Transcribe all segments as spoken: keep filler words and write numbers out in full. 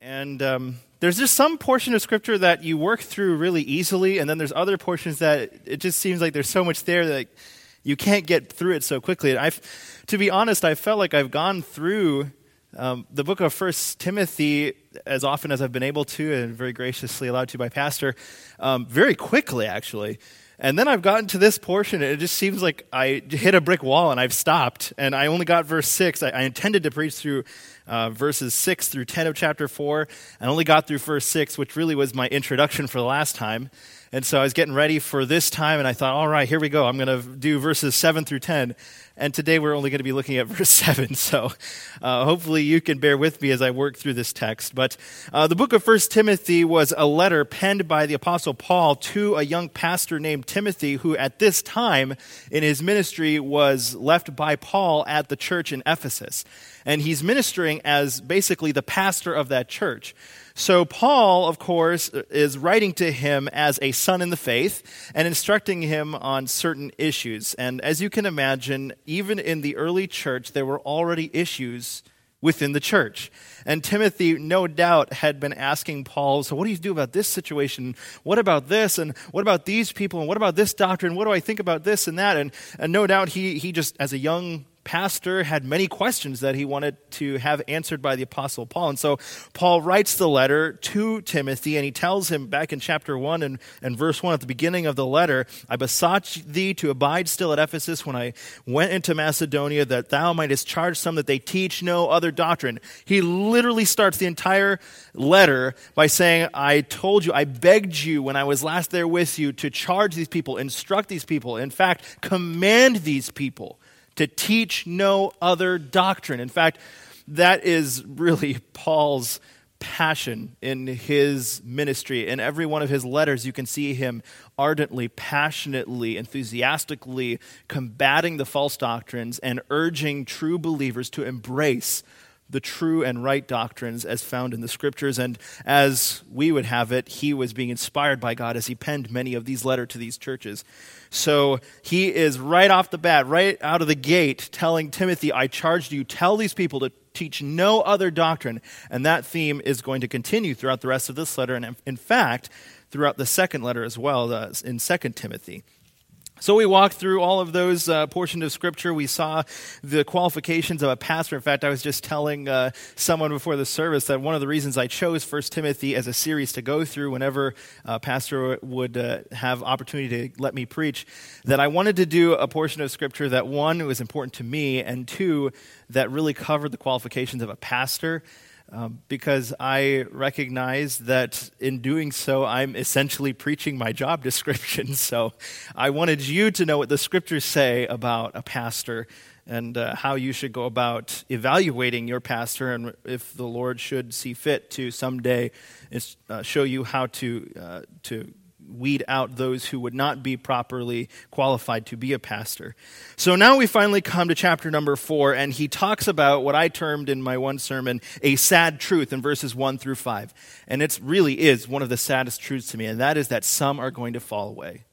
And um, there's just some portion of Scripture that you work through really easily, and then there's other portions that it just seems like there's so much there that you can't get through it so quickly. And I've, to be honest, I felt like I've gone through um, the book of First Timothy as often as I've been able to, and very graciously allowed to by Pastor, um, very quickly, actually. And then I've gotten to this portion, and it just seems like I hit a brick wall, and I've stopped. And I only got verse six. I, I intended to preach through uh, verses six through ten of chapter four. I only got through verse six, which really was my introduction for the last time. And so I was getting ready for this time, and I thought, all right, here we go. I'm going to do verses seven through ten. And today we're only going to be looking at verse seven. So uh, hopefully you can bear with me as I work through this text. But uh, the book of First Timothy was a letter penned by the Apostle Paul to a young pastor named Timothy, who at this time in his ministry was left by Paul at the church in Ephesus. And he's ministering as basically the pastor of that church. So Paul, of course, is writing to him as a son in the faith and instructing him on certain issues. And as you can imagine, even in the early church, there were already issues within the church. And Timothy, no doubt, had been asking Paul, so what do you do about this situation? What about this? And what about these people? And what about this doctrine? What do I think about this and that? And, and no doubt he, he just, as a young pastor, had many questions that he wanted to have answered by the Apostle Paul. And so Paul writes the letter to Timothy, and he tells him back in chapter one and, and verse one at the beginning of the letter, I besought thee to abide still at Ephesus when I went into Macedonia, that thou mightest charge some that they teach no other doctrine. He literally starts the entire letter by saying, I told you, I begged you when I was last there with you to charge these people, instruct these people, in fact, command these people to teach no other doctrine. In fact, that is really Paul's passion in his ministry. In every one of his letters, you can see him ardently, passionately, enthusiastically combating the false doctrines and urging true believers to embrace the true and right doctrines as found in the Scriptures. And as we would have it, he was being inspired by God as he penned many of these letters to these churches. So he is right off the bat, right out of the gate, telling Timothy, I charged you, tell these people to teach no other doctrine. And that theme is going to continue throughout the rest of this letter, and in fact, throughout the second letter as well, uh, in Second Timothy. So we walked through all of those uh, portions of Scripture. We saw the qualifications of a pastor. In fact, I was just telling uh, someone before the service that one of the reasons I chose First Timothy as a series to go through whenever a pastor would uh, have opportunity to let me preach, that I wanted to do a portion of Scripture that, one, was important to me, and two, that really covered the qualifications of a pastor. Um, because I recognize that in doing so, I'm essentially preaching my job description. So I wanted you to know what the Scriptures say about a pastor and uh, how you should go about evaluating your pastor, and if the Lord should see fit to someday uh, show you how to uh, to weed out those who would not be properly qualified to be a pastor. So now we finally come to chapter number four, and he talks about what I termed in my one sermon a sad truth in verses one through five. And it really is one of the saddest truths to me, and that is that some are going to fall away.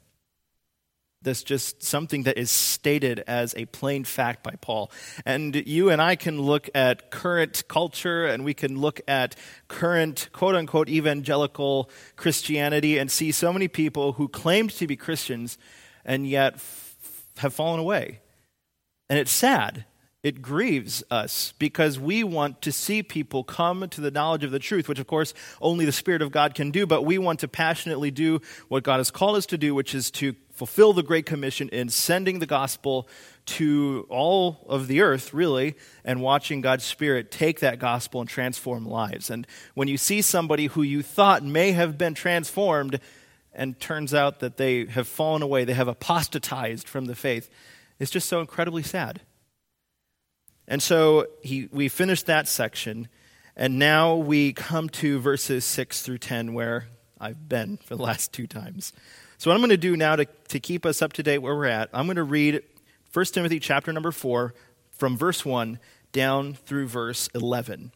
That's just something that is stated as a plain fact by Paul. And you and I can look at current culture, and we can look at current quote-unquote evangelical Christianity and see so many people who claimed to be Christians and yet f- have fallen away. And it's sad. It grieves us because we want to see people come to the knowledge of the truth, which of course only the Spirit of God can do, but we want to passionately do what God has called us to do, which is to fulfill the Great Commission in sending the gospel to all of the earth, really, and watching God's Spirit take that gospel and transform lives. And when you see somebody who you thought may have been transformed and turns out that they have fallen away, they have apostatized from the faith, it's just so incredibly sad. And so he, we finished that section, and now we come to verses six through ten, where I've been for the last two times. So what I'm going to do now to, to keep us up to date where we're at, I'm going to read First Timothy chapter number four from verse one down through verse eleven.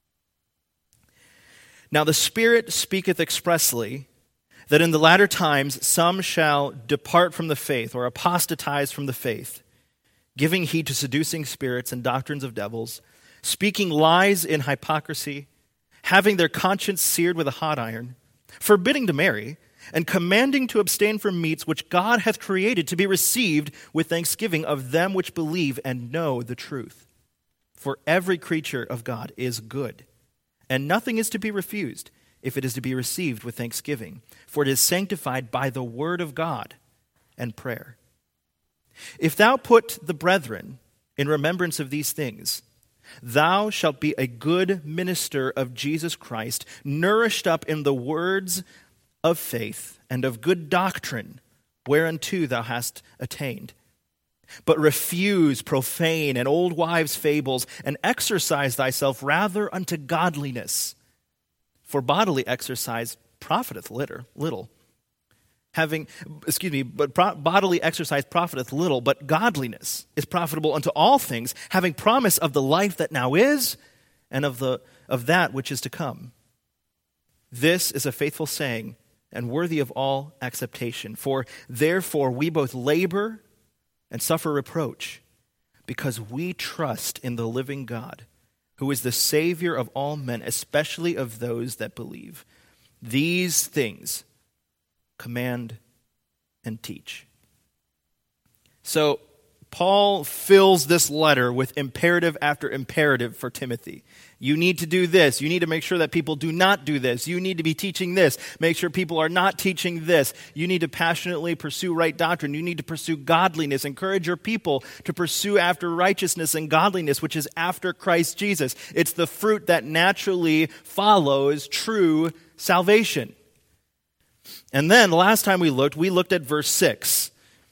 Now the Spirit speaketh expressly that in the latter times some shall depart from the faith, or apostatize from the faith, giving heed to seducing spirits and doctrines of devils, speaking lies in hypocrisy, having their conscience seared with a hot iron, forbidding to marry, and commanding to abstain from meats which God hath created to be received with thanksgiving of them which believe and know the truth. For every creature of God is good, and nothing is to be refused if it is to be received with thanksgiving, for it is sanctified by the word of God and prayer. If thou put the brethren in remembrance of these things, thou shalt be a good minister of Jesus Christ, nourished up in the words of faith and of good doctrine, whereunto thou hast attained. But refuse profane and old wives' fables, and exercise thyself rather unto godliness. For bodily exercise profiteth little. Having, excuse me, but pro- bodily exercise profiteth little, but godliness is profitable unto all things, having promise of the life that now is, and of the of that which is to come. This is a faithful saying, and worthy of all acceptation. For therefore we both labor and suffer reproach, because we trust in the living God, who is the Savior of all men, especially of those that believe. These things command and teach. So Paul fills this letter with imperative after imperative for Timothy. You need to do this. You need to make sure that people do not do this. You need to be teaching this. Make sure people are not teaching this. You need to passionately pursue right doctrine. You need to pursue godliness. Encourage your people to pursue after righteousness and godliness, which is after Christ Jesus. It's the fruit that naturally follows true salvation. And then, last time we looked, we looked at verse six.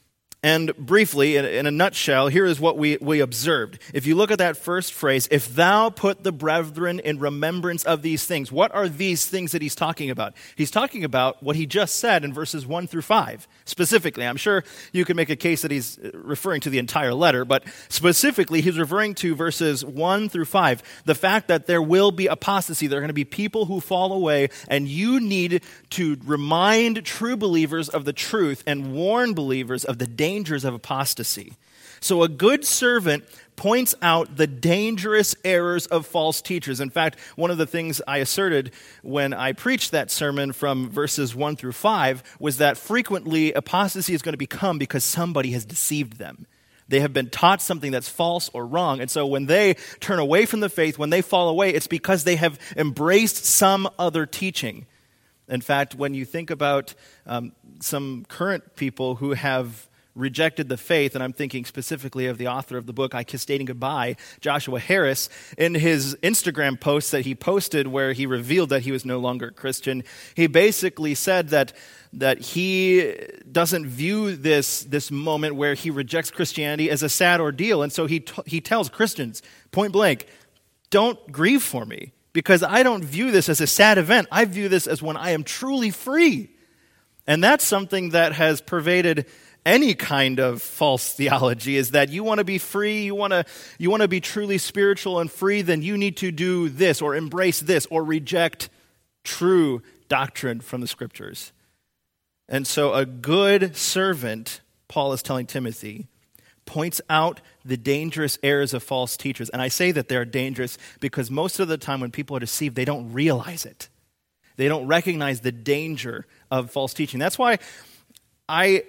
And briefly, in, in a nutshell, here is what we, we observed. If you look at that first phrase, if thou put the brethren in remembrance of these things, what are these things that he's talking about? He's talking about what he just said in verses one through five, specifically. I'm sure you can make a case that he's referring to the entire letter, but specifically, he's referring to verses one through five, the fact that there will be apostasy. There are going to be people who fall away, and you need to remind true believers of the truth and warn believers of the danger dangers of apostasy. So a good servant points out the dangerous errors of false teachers. In fact, one of the things I asserted when I preached that sermon from verses one through five was that frequently apostasy is going to become because somebody has deceived them. They have been taught something that's false or wrong. And so when they turn away from the faith, when they fall away, it's because they have embraced some other teaching. In fact, when you think about um, some current people who have rejected the faith, and I'm thinking specifically of the author of the book, I Kiss Dating Goodbye, Joshua Harris, in his Instagram post that he posted where he revealed that he was no longer a Christian, he basically said that that he doesn't view this, this moment where he rejects Christianity as a sad ordeal. And so he t- he tells Christians, point blank, don't grieve for me, because I don't view this as a sad event. I view this as when I am truly free. And that's something that has pervaded any kind of false theology, is that you want to be free, you want to you want to be truly spiritual and free, then you need to do this or embrace this or reject true doctrine from the scriptures. And so a good servant, Paul is telling Timothy, points out the dangerous errors of false teachers. And I say that they're dangerous because most of the time when people are deceived, they don't realize it. They don't recognize the danger of false teaching. That's why I...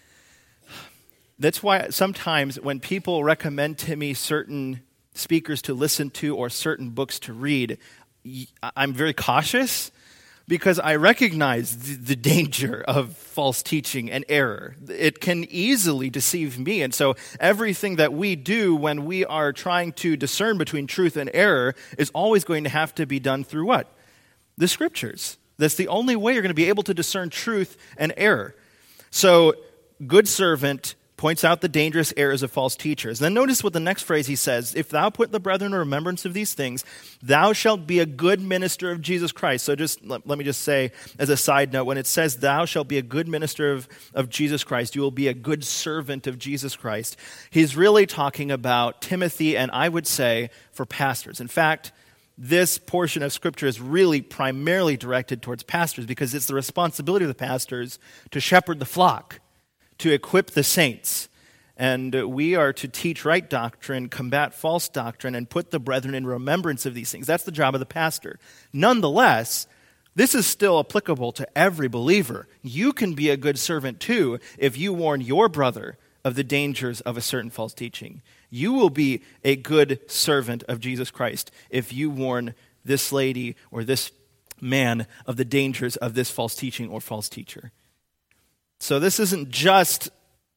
That's why sometimes when people recommend to me certain speakers to listen to or certain books to read, I'm very cautious because I recognize the danger of false teaching and error. It can easily deceive me. And so everything that we do when we are trying to discern between truth and error is always going to have to be done through what? The scriptures. That's the only way you're going to be able to discern truth and error. So, good servant points out the dangerous errors of false teachers. Then notice what the next phrase he says, if thou put the brethren in remembrance of these things, thou shalt be a good minister of Jesus Christ. So just let, let me just say as a side note, when it says thou shalt be a good minister of, of Jesus Christ, you will be a good servant of Jesus Christ, he's really talking about Timothy, and I would say for pastors. In fact, this portion of Scripture is really primarily directed towards pastors because it's the responsibility of the pastors to shepherd the flock, to equip the saints. And we are to teach right doctrine, combat false doctrine, and put the brethren in remembrance of these things. That's the job of the pastor. Nonetheless, this is still applicable to every believer. You can be a good servant too if you warn your brother of the dangers of a certain false teaching. You will be a good servant of Jesus Christ if you warn this lady or this man of the dangers of this false teaching or false teacher. So this isn't just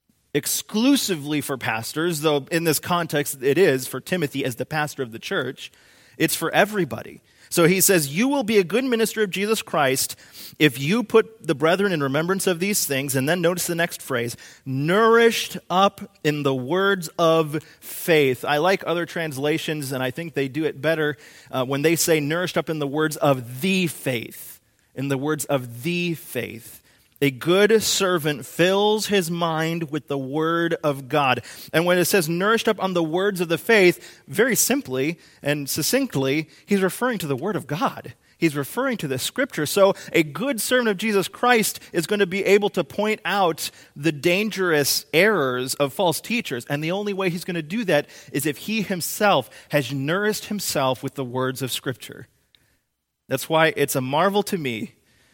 exclusively for pastors, though in this context it is for Timothy as the pastor of the church. It's for everybody. So he says, you will be a good minister of Jesus Christ if you put the brethren in remembrance of these things. And then notice the next phrase, nourished up in the words of faith. I like other translations, and I think they do it better uh, when they say nourished up in the words of the faith. In the words of the faith. A good servant fills his mind with the word of God. And when it says nourished up on the words of the faith, very simply and succinctly, he's referring to the word of God. He's referring to the scripture. So a good servant of Jesus Christ is going to be able to point out the dangerous errors of false teachers. And the only way he's going to do that is if he himself has nourished himself with the words of scripture. That's why it's a marvel to me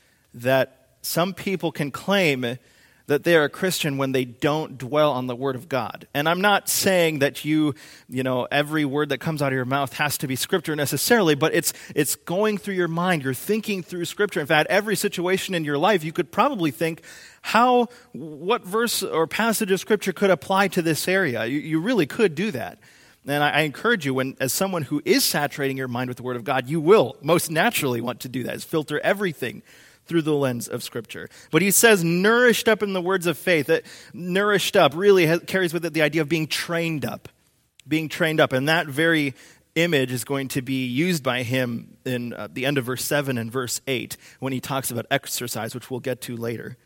that some people can claim that they are a Christian when they don't dwell on the Word of God. And I'm not saying that you, you know, every word that comes out of your mouth has to be Scripture necessarily, but it's it's going through your mind. You're thinking through Scripture. In fact, every situation in your life, you could probably think, how, what verse or passage of Scripture could apply to this area? You, you really could do that. And I, I encourage you, when as someone who is saturating your mind with the Word of God, you will most naturally want to do that, is filter everything through the lens of Scripture. But he says, nourished up in the words of faith. That nourished up really has, carries with it the idea of being trained up. Being trained up. And that very image is going to be used by him in uh, the end of verse seven and verse eight when he talks about exercise, which we'll get to later.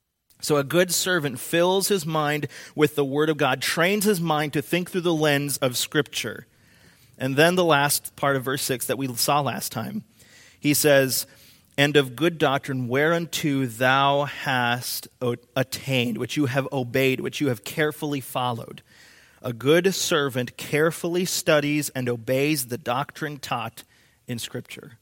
So a good servant fills his mind with the Word of God, trains his mind to think through the lens of Scripture. And then the last part of verse six that we saw last time, he says, and of good doctrine whereunto thou hast attained, which you have obeyed, which you have carefully followed. A good servant carefully studies and obeys the doctrine taught in Scripture.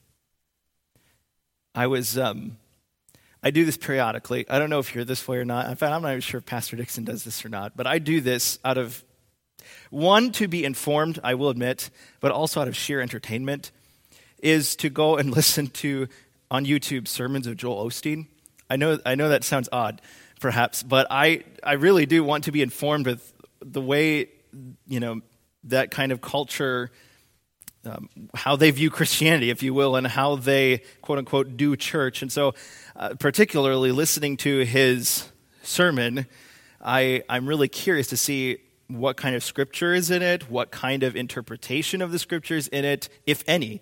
I was, um, I do this periodically. I don't know if you're this way or not. In fact, I'm not even sure if Pastor Dixon does this or not, but I do this out of, one, to be informed, I will admit, but also out of sheer entertainment, is to go and listen to on YouTube sermons of Joel Osteen. I know I know that sounds odd, perhaps, but I, I really do want to be informed with the way, you know, that kind of culture, um, how they view Christianity, if you will, and how they, quote unquote, do church. And so, uh, particularly listening to his sermon, I, I'm really curious to see what kind of scripture is in it, what kind of interpretation of the scriptures in it, if any.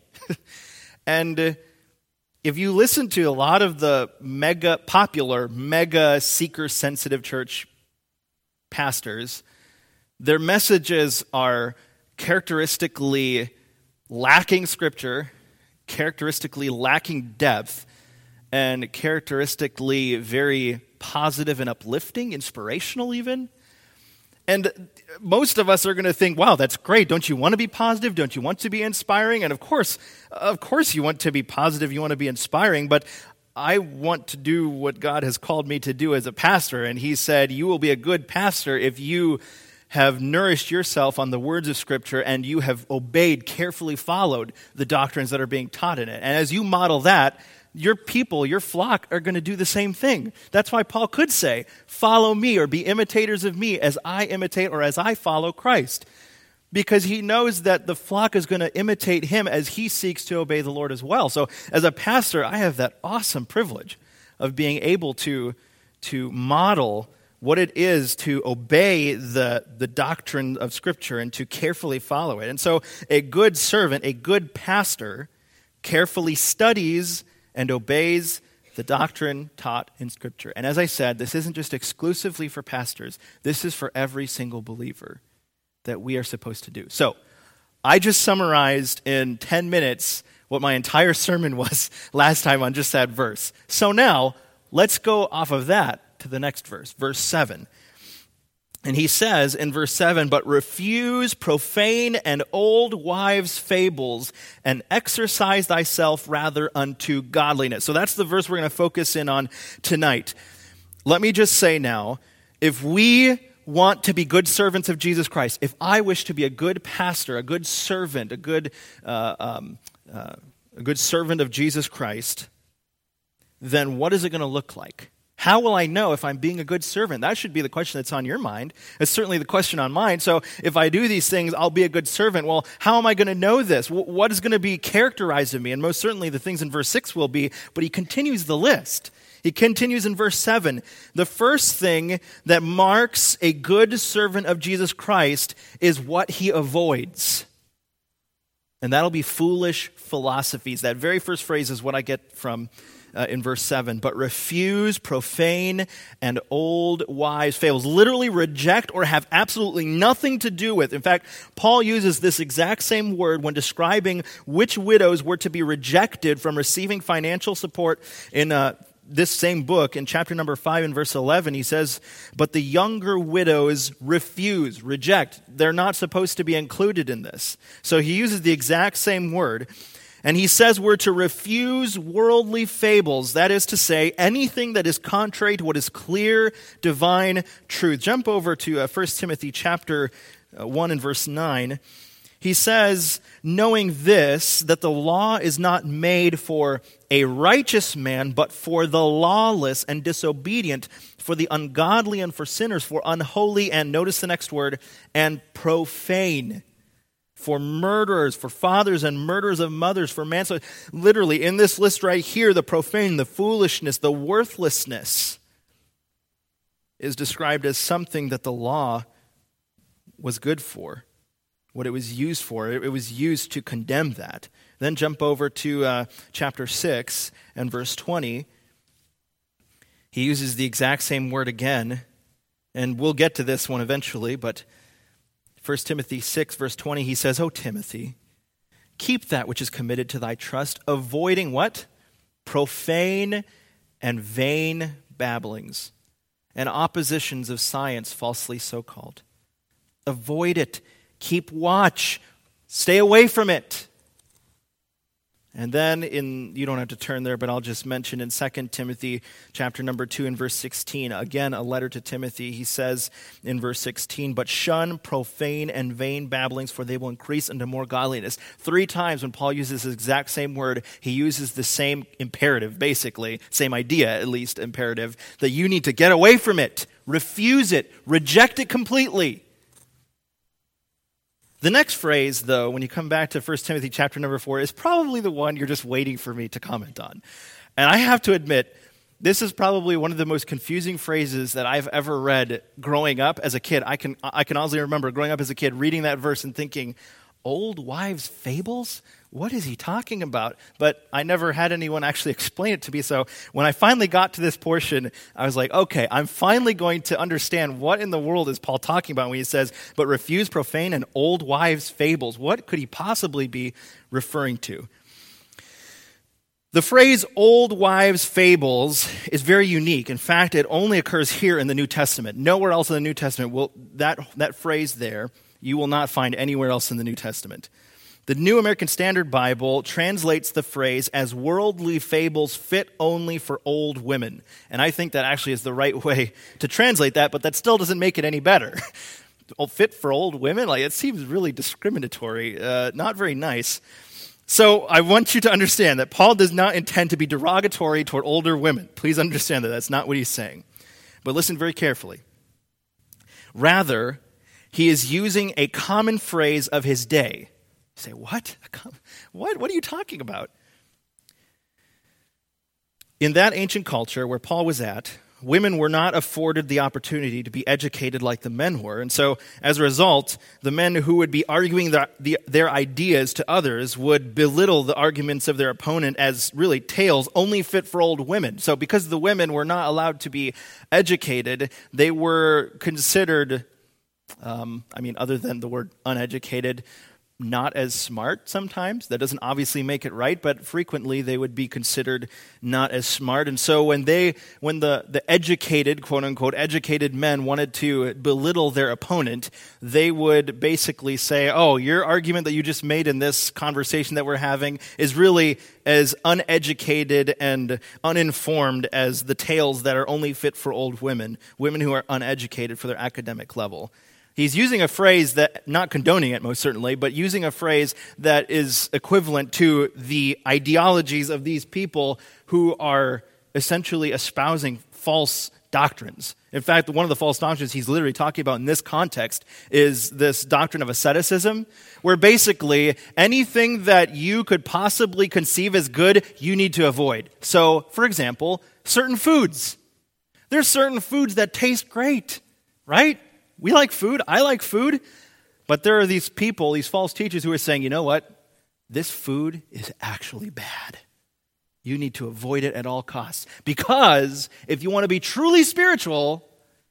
and uh, If you listen to a lot of the mega popular, mega seeker-sensitive church pastors, their messages are characteristically lacking scripture, characteristically lacking depth, and characteristically very positive and uplifting, inspirational even. And most of us are going to think, wow, that's great. Don't you want to be positive? Don't you want to be inspiring? And of course, of course you want to be positive. You want to be inspiring. But I want to do what God has called me to do as a pastor. And he said, you will be a good pastor if you have nourished yourself on the words of Scripture and you have obeyed, carefully followed the doctrines that are being taught in it. And as you model that, your people, your flock, are going to do the same thing. That's why Paul could say, follow me or be imitators of me as I imitate or as I follow Christ. Because he knows that the flock is going to imitate him as he seeks to obey the Lord as well. So as a pastor, I have that awesome privilege of being able to, to model what it is to obey the, the doctrine of Scripture and to carefully follow it. And so a good servant, a good pastor, carefully studies and obeys the doctrine taught in Scripture. And as I said, this isn't just exclusively for pastors. This is for every single believer that we are supposed to do. So, I just summarized in ten minutes what my entire sermon was last time on just that verse. So now, let's go off of that to the next verse, verse seven. And he says in verse seven, but refuse profane and old wives' fables, and exercise thyself rather unto godliness. So that's the verse we're going to focus in on tonight. Let me just say now, if we want to be good servants of Jesus Christ, if I wish to be a good pastor, a good servant, a good, uh, um, uh, a good servant of Jesus Christ, then what is it going to look like? How will I know if I'm being a good servant? That should be the question that's on your mind. It's certainly the question on mine. So if I do these things, I'll be a good servant. Well, how am I going to know this? What is going to be characterized in me? And most certainly the things in verse six will be, but he continues the list. He continues in verse seven. The first thing that marks a good servant of Jesus Christ is what he avoids. And that'll be foolish philosophies. That very first phrase is what I get from Uh, in verse seven, but refuse profane and old wives' fables. Literally reject or have absolutely nothing to do with. In fact, Paul uses this exact same word when describing which widows were to be rejected from receiving financial support in uh, this same book. In chapter number five and verse eleven, he says, but the younger widows refuse, reject. They're not supposed to be included in this. So he uses the exact same word. And he says we're to refuse worldly fables, that is to say, anything that is contrary to what is clear, divine truth. Jump over to uh, First Timothy chapter uh, one and verse nine. He says, knowing this, that the law is not made for a righteous man, but for the lawless and disobedient, for the ungodly and for sinners, for unholy, and notice the next word, and profane. For murderers, for fathers and murderers of mothers, for manslaughter. Literally, in this list right here, the profane, the foolishness, the worthlessness is described as something that the law was good for, what it was used for. It was used to condemn that. Then jump over to uh, chapter six and verse twenty. He uses the exact same word again, and we'll get to this one eventually, but First Timothy six, verse twenty, he says, O Timothy, keep that which is committed to thy trust, avoiding what? Profane and vain babblings and oppositions of science falsely so called. Avoid it. Keep watch. Stay away from it. And then in, you don't have to turn there, but I'll just mention in Second Timothy chapter number two and verse sixteen, again, a letter to Timothy, he says in verse sixteen, but shun profane and vain babblings, for they will increase into more godliness. Three times when Paul uses the exact same word, he uses the same imperative, basically, same idea, at least, imperative, that you need to get away from it, refuse it, reject it completely. The next phrase, though, when you come back to First Timothy chapter number four, is probably the one you're just waiting for me to comment on. And I have to admit, this is probably one of the most confusing phrases that I've ever read growing up as a kid. I can I can honestly remember growing up as a kid reading that verse and thinking, old wives' fables? What is he talking about? But I never had anyone actually explain it to me. So when I finally got to this portion, I was like, okay, I'm finally going to understand what in the world is Paul talking about when he says, but refuse profane and old wives' fables. What could he possibly be referring to? The phrase old wives' fables is very unique. In fact, it only occurs here in the New Testament. Nowhere else in the New Testament will that, that phrase there, you will not find anywhere else in the New Testament. The New American Standard Bible translates the phrase as worldly fables fit only for old women. And I think that actually is the right way to translate that, but that still doesn't make it any better. Fit for old women? Like, it seems really discriminatory, uh, not very nice. So I want you to understand that Paul does not intend to be derogatory toward older women. Please understand that. That's not what he's saying. But listen very carefully. Rather, he is using a common phrase of his day. You say, what? What? What are you talking about? In that ancient culture where Paul was at, women were not afforded the opportunity to be educated like the men were. And so, as a result, the men who would be arguing the, the, their ideas to others would belittle the arguments of their opponent as really tales only fit for old women. So because the women were not allowed to be educated, they were considered, um, I mean, other than the word uneducated, not as smart sometimes. That doesn't obviously make it right, but frequently they would be considered not as smart. And so when they, when the, the educated, quote unquote, educated men wanted to belittle their opponent, they would basically say, oh, your argument that you just made in this conversation that we're having is really as uneducated and uninformed as the tales that are only fit for old women, women who are uneducated for their academic level. He's using a phrase that, not condoning it most certainly, but using a phrase that is equivalent to the ideologies of these people who are essentially espousing false doctrines. In fact, one of the false doctrines he's literally talking about in this context is this doctrine of asceticism, where basically anything that you could possibly conceive as good, you need to avoid. So, for example, certain foods. There's certain foods that taste great, right? We like food. I like food. But there are these people, these false teachers who are saying, you know what? This food is actually bad. You need to avoid it at all costs. Because if you want to be truly spiritual,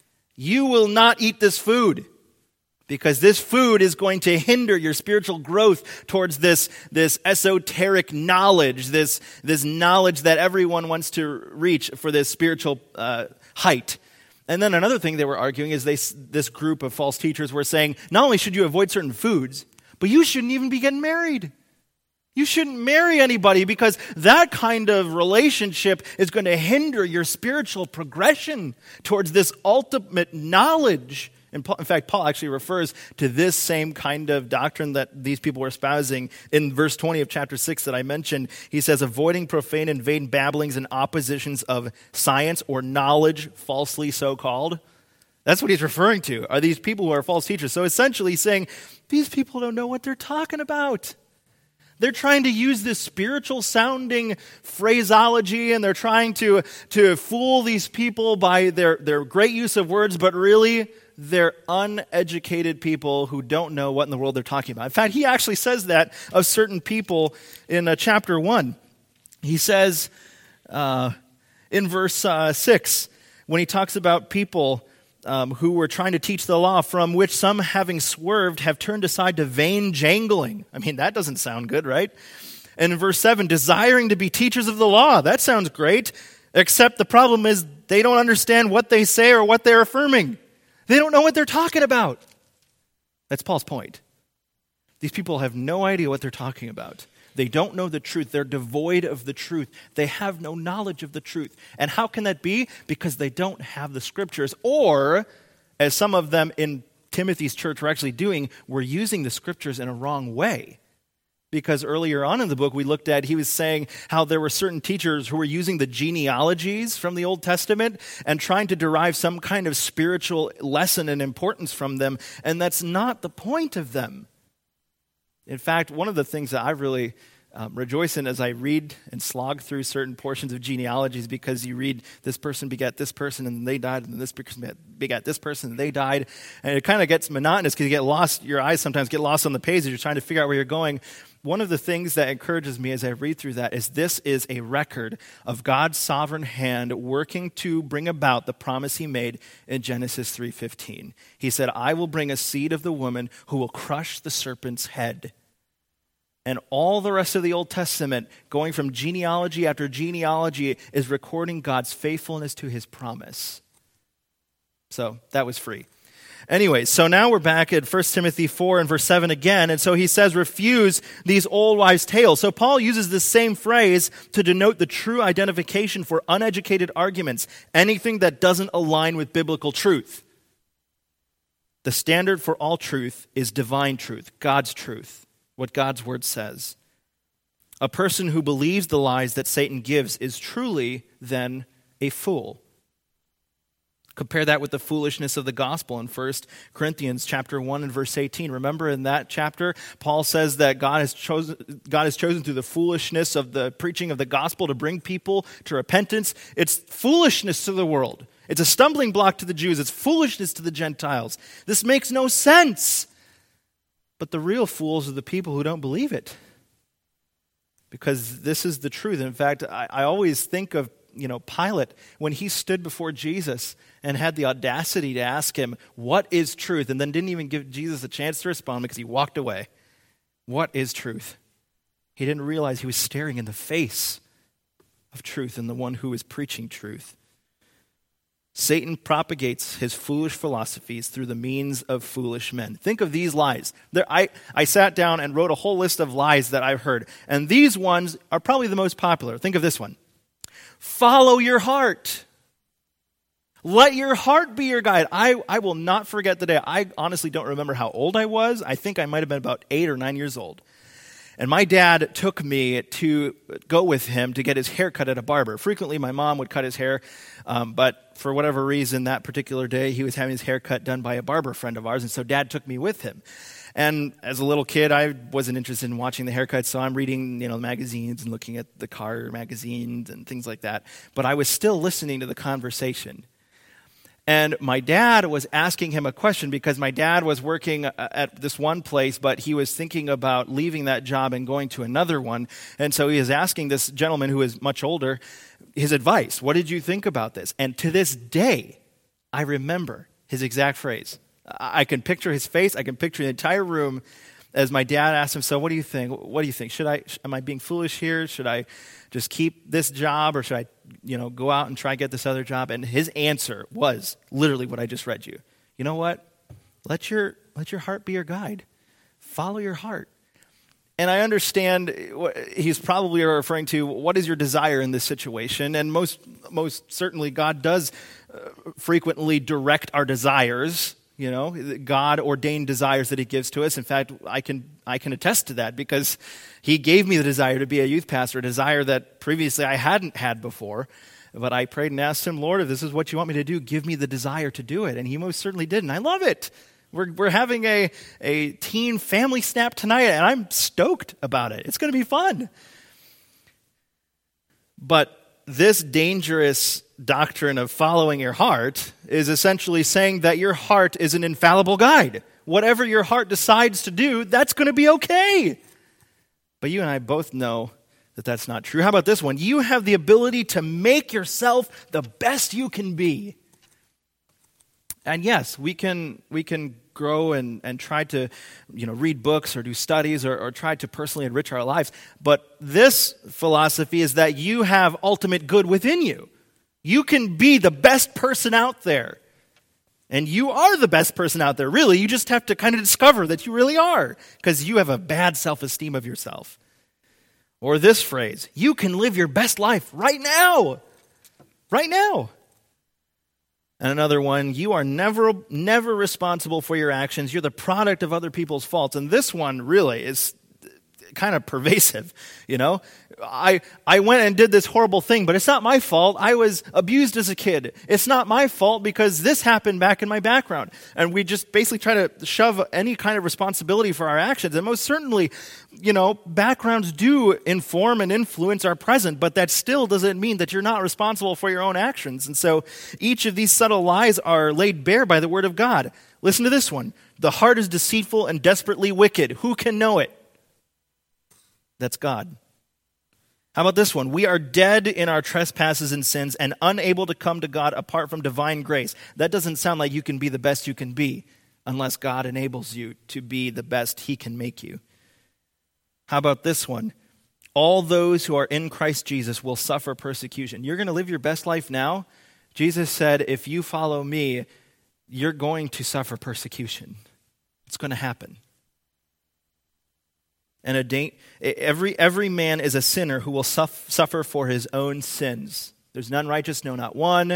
you will not eat this food. Because this food is going to hinder your spiritual growth towards this, this esoteric knowledge, this, this knowledge that everyone wants to reach for this spiritual uh, height. And then another thing they were arguing is they, this group of false teachers were saying, not only should you avoid certain foods, but you shouldn't even be getting married. You shouldn't marry anybody because that kind of relationship is going to hinder your spiritual progression towards this ultimate knowledge. And Paul, in fact, Paul actually refers to this same kind of doctrine that these people were espousing in verse twenty of chapter six that I mentioned. He says, avoiding profane and vain babblings and oppositions of science or knowledge, falsely so called. That's what he's referring to, are these people who are false teachers. So essentially he's saying, these people don't know what they're talking about. They're trying to use this spiritual sounding phraseology and they're trying to, to fool these people by their, their great use of words, but really they're uneducated people who don't know what in the world they're talking about. In fact, he actually says that of certain people in uh, chapter one. He says uh, in verse uh, six, when he talks about people um, who were trying to teach the law, from which some having swerved have turned aside to vain jangling. I mean, that doesn't sound good, right? And in verse seven, desiring to be teachers of the law. That sounds great, except the problem is they don't understand what they say or what they're affirming. They don't know what they're talking about. That's Paul's point. These people have no idea what they're talking about. They don't know the truth. They're devoid of the truth. They have no knowledge of the truth. And how can that be? Because they don't have the scriptures. Or, as some of them in Timothy's church were actually doing, were using the scriptures in a wrong way. Because earlier on in the book we looked at, he was saying how there were certain teachers who were using the genealogies from the Old Testament and trying to derive some kind of spiritual lesson and importance from them, and that's not the point of them. In fact, one of the things that I really um, rejoice in as I read and slog through certain portions of genealogies, because you read this person begat this person and they died, and then this person begat this person and they died, and it kind of gets monotonous because you get lost, your eyes sometimes get lost on the page as you're trying to figure out where you're going. One of the things that encourages me as I read through that is this is a record of God's sovereign hand working to bring about the promise he made in Genesis three fifteen. He said, I will bring a seed of the woman who will crush the serpent's head. And all the rest of the Old Testament, going from genealogy after genealogy, is recording God's faithfulness to his promise. So that was free. Anyway, so now we're back at First Timothy four and verse seven again. And so he says, refuse these old wives' tales. So Paul uses this same phrase to denote the true identification for uneducated arguments, anything that doesn't align with biblical truth. The standard for all truth is divine truth, God's truth, what God's word says. A person who believes the lies that Satan gives is truly then a fool. Compare that with the foolishness of the gospel in First Corinthians chapter one and verse eighteen. Remember in that chapter, Paul says that God has chosen God has chosen through the foolishness of the preaching of the gospel to bring people to repentance. It's foolishness to the world. It's a stumbling block to the Jews. It's foolishness to the Gentiles. This makes no sense. But the real fools are the people who don't believe it. Because this is the truth. In fact, I, I always think of You know, Pilate, when he stood before Jesus and had the audacity to ask him, what is truth? And then didn't even give Jesus a chance to respond because he walked away. What is truth? He didn't realize he was staring in the face of truth and the one who is preaching truth. Satan propagates his foolish philosophies through the means of foolish men. Think of these lies. There, I, I sat down and wrote a whole list of lies that I've heard. And these ones are probably the most popular. Think of this one. Follow your heart. Let your heart be your guide. I, I will not forget the day. I honestly don't remember how old I was. I think I might have been about eight or nine years old. And my dad took me to go with him to get his hair cut at a barber. Frequently, my mom would cut his hair, um, but for whatever reason, that particular day, he was having his hair cut done by a barber friend of ours, and so Dad took me with him. And as a little kid, I wasn't interested in watching the haircuts, so I'm reading, you know, magazines and looking at the car magazines and things like that. But I was still listening to the conversation. And my dad was asking him a question because my dad was working at this one place, but he was thinking about leaving that job and going to another one. And so he is asking this gentleman who is much older his advice. What did you think about this? And to this day, I remember his exact phrase. I can picture his face. I can picture the entire room as my dad asked him, so what do you think? What do you think? Should I, am I being foolish here? Should I just keep this job or should I, you know, go out and try to get this other job? And his answer was literally what I just read you. You know what? Let your, let your heart be your guide. Follow your heart. And I understand what he's probably referring to, what is your desire in this situation? And most, most certainly God does uh, frequently direct our desires. You know, God ordained desires that he gives to us. In fact, I can I can attest to that because he gave me the desire to be a youth pastor, a desire that previously I hadn't had before. But I prayed and asked him, Lord, if this is what you want me to do, give me the desire to do it. And he most certainly did. And I love it. We're we're having a, a teen family snap tonight, and I'm stoked about it. It's going to be fun. But this dangerous doctrine of following your heart is essentially saying that your heart is an infallible guide. Whatever your heart decides to do, that's going to be okay. But you and I both know that that's not true. How about this one? You have the ability to make yourself the best you can be. And yes, we can we can grow and, and try to, you know, read books or do studies or, or try to personally enrich our lives. But this philosophy is that you have ultimate good within you. You can be the best person out there. And you are the best person out there, really. You just have to kind of discover that you really are because you have a bad self-esteem of yourself. Or this phrase, you can live your best life right now. Right now. And another one, you are never never responsible for your actions. You're the product of other people's faults. And this one really is kind of pervasive, you know. I I went and did this horrible thing, but it's not my fault. I was abused as a kid. It's not my fault because this happened back in my background. And we just basically try to shove any kind of responsibility for our actions. And most certainly, you know, backgrounds do inform and influence our present, but that still doesn't mean that you're not responsible for your own actions. And so each of these subtle lies are laid bare by the word of God. Listen to this one. The heart is deceitful and desperately wicked. Who can know it? That's God. How about this one? We are dead in our trespasses and sins and unable to come to God apart from divine grace. That doesn't sound like you can be the best you can be unless God enables you to be the best he can make you. How about this one? All those who are in Christ Jesus will suffer persecution. You're going to live your best life now? Jesus said, if you follow me, you're going to suffer persecution. It's going to happen. And a da- every, every man is a sinner who will suf- suffer for his own sins. There's none righteous, no, not one,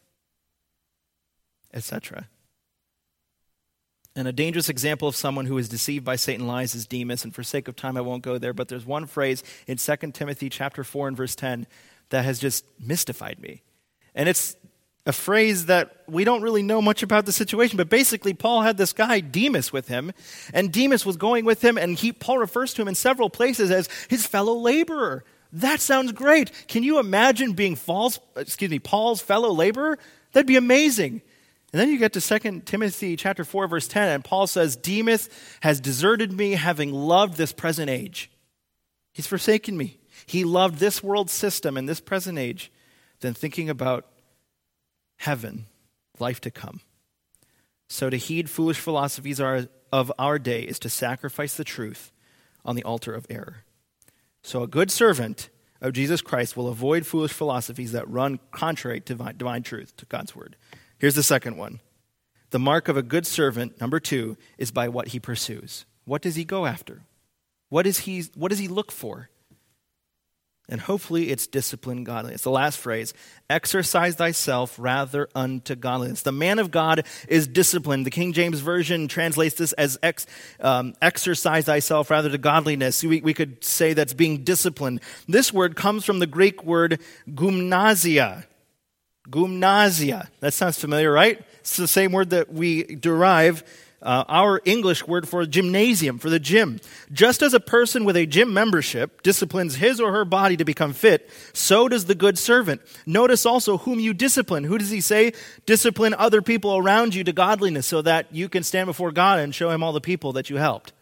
et cetera. And a dangerous example of someone who is deceived by Satan lies is Demas. And for sake of time, I won't go there. But there's one phrase in Second Timothy chapter four and verse ten that has just mystified me. And it's a phrase that we don't really know much about the situation, but basically Paul had this guy Demas with him, and Demas was going with him, and he Paul refers to him in several places as his fellow laborer. That sounds great. Can you imagine being Paul's, excuse me, Paul's fellow laborer? That'd be amazing. And then you get to Second Timothy chapter four, verse ten, and Paul says, Demas has deserted me, having loved this present age. He's forsaken me. He loved this world system and this present age than thinking about heaven, life to come. So to heed foolish philosophies are, of our day is to sacrifice the truth on the altar of error. So a good servant of Jesus Christ will avoid foolish philosophies that run contrary to divine, divine truth, to God's word. Here's the second one. The mark of a good servant, number two, is by what he pursues. What does he go after? What is he, what does he look for? And hopefully it's discipline, godliness. The last phrase, exercise thyself rather unto godliness. The man of God is disciplined. The King James Version translates this as ex, um, exercise thyself rather to godliness. We, we could say that's being disciplined. This word comes from the Greek word gymnasia. Gymnasia. That sounds familiar, right? It's the same word that we derive Uh, our English word for gymnasium, for the gym. Just as a person with a gym membership disciplines his or her body to become fit, so does the good servant. Notice also whom you discipline. Who does he say? Discipline other people around you to godliness so that you can stand before God and show him all the people that you helped.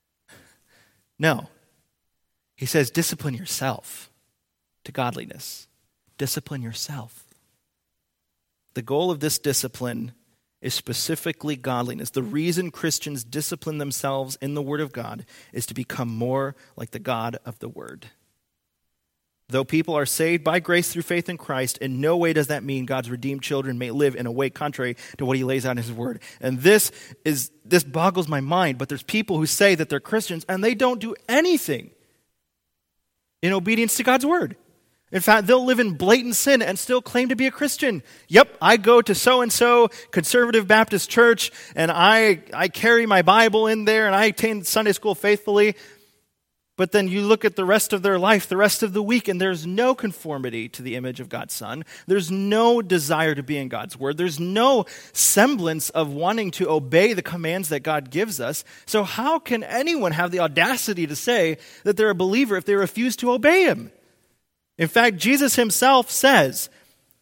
No. He says discipline yourself to godliness. Discipline yourself. The goal of this discipline is specifically godliness. The reason Christians discipline themselves in the Word of God is to become more like the God of the Word. Though people are saved by grace through faith in Christ, in no way does that mean God's redeemed children may live in a way contrary to what he lays out in his Word. And this is this boggles my mind, but there's people who say that they're Christians and they don't do anything in obedience to God's Word. In fact, they'll live in blatant sin and still claim to be a Christian. Yep, I go to so-and-so conservative Baptist church, and I, I carry my Bible in there, and I attend Sunday school faithfully. But then you look at the rest of their life, the rest of the week, and there's no conformity to the image of God's Son. There's no desire to be in God's Word. There's no semblance of wanting to obey the commands that God gives us. So how can anyone have the audacity to say that they're a believer if they refuse to obey him? In fact, Jesus himself says,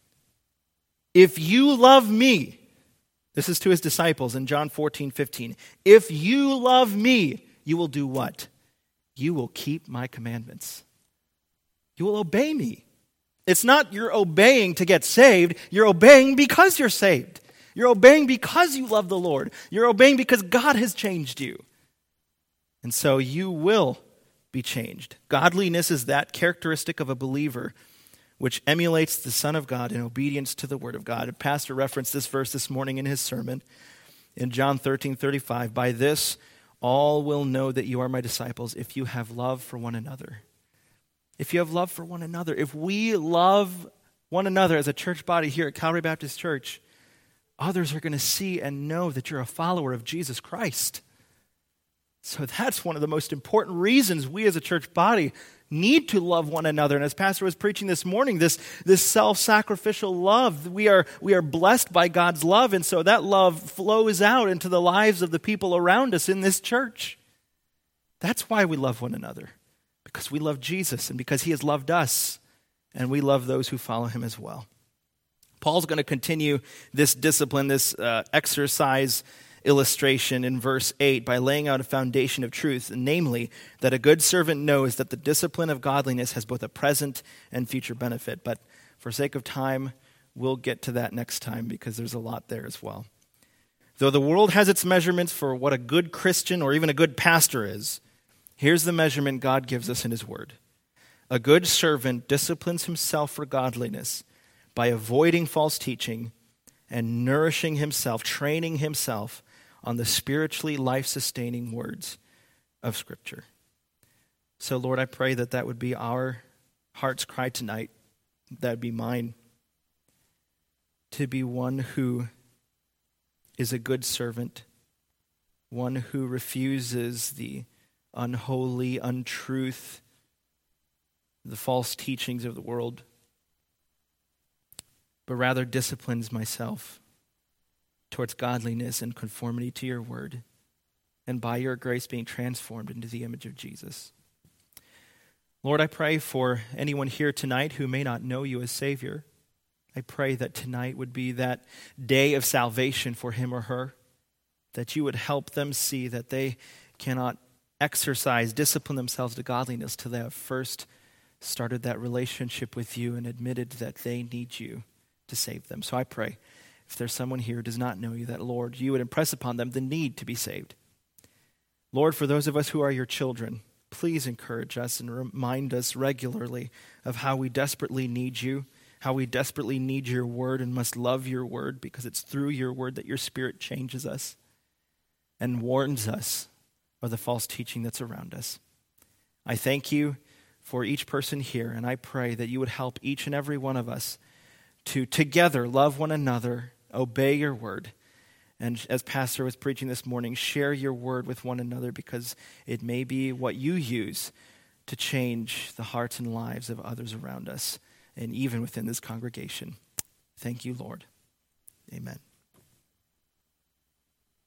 if you love me, this is to his disciples in John fourteen fifteen, if you love me, you will do what? You will keep my commandments. You will obey me. It's not you're obeying to get saved. You're obeying because you're saved. You're obeying because you love the Lord. You're obeying because God has changed you. And so you will be changed. Godliness is that characteristic of a believer which emulates the Son of God in obedience to the Word of God. A pastor referenced this verse this morning in his sermon in John thirteen thirty-five. By this, all will know that you are my disciples if you have love for one another. If you have love for one another. If we love one another as a church body here at Calvary Baptist Church, others are going to see and know that you're a follower of Jesus Christ. So that's one of the most important reasons we as a church body need to love one another. And as Pastor was preaching this morning, this, this self-sacrificial love, we are, we are blessed by God's love, and so that love flows out into the lives of the people around us in this church. That's why we love one another, because we love Jesus and because he has loved us, and we love those who follow him as well. Paul's going to continue this discipline, this uh, exercise illustration in verse eight by laying out a foundation of truth, namely that a good servant knows that the discipline of godliness has both a present and future benefit. But for sake of time, we'll get to that next time because there's a lot there as well. Though the world has its measurements for what a good Christian or even a good pastor is, here's the measurement God gives us in his Word. A good servant disciplines himself for godliness by avoiding false teaching and nourishing himself, training himself on the spiritually life-sustaining words of Scripture. So, Lord, I pray that that would be our heart's cry tonight. That would be mine. To be one who is a good servant, one who refuses the unholy, untruth, the false teachings of the world, but rather disciplines myself towards godliness and conformity to your word, and by your grace being transformed into the image of Jesus. Lord, I pray for anyone here tonight who may not know you as Savior. I pray that tonight would be that day of salvation for him or her, that you would help them see that they cannot exercise, discipline themselves to godliness till they have first started that relationship with you and admitted that they need you to save them. So I pray, if there's someone here who does not know you, that, Lord, you would impress upon them the need to be saved. Lord, for those of us who are your children, Please encourage us and remind us regularly of how we desperately need you, how we desperately need your word and must love your word, because it's through your word that your Spirit changes us and warns us of the false teaching that's around us. I thank you for each person here, and I pray that you would help each and every one of us to together love one another, obey your word, and as Pastor was preaching this morning, share your word with one another, because it may be what you use to change the hearts and lives of others around us, and even within this congregation. Thank you, Lord. Amen.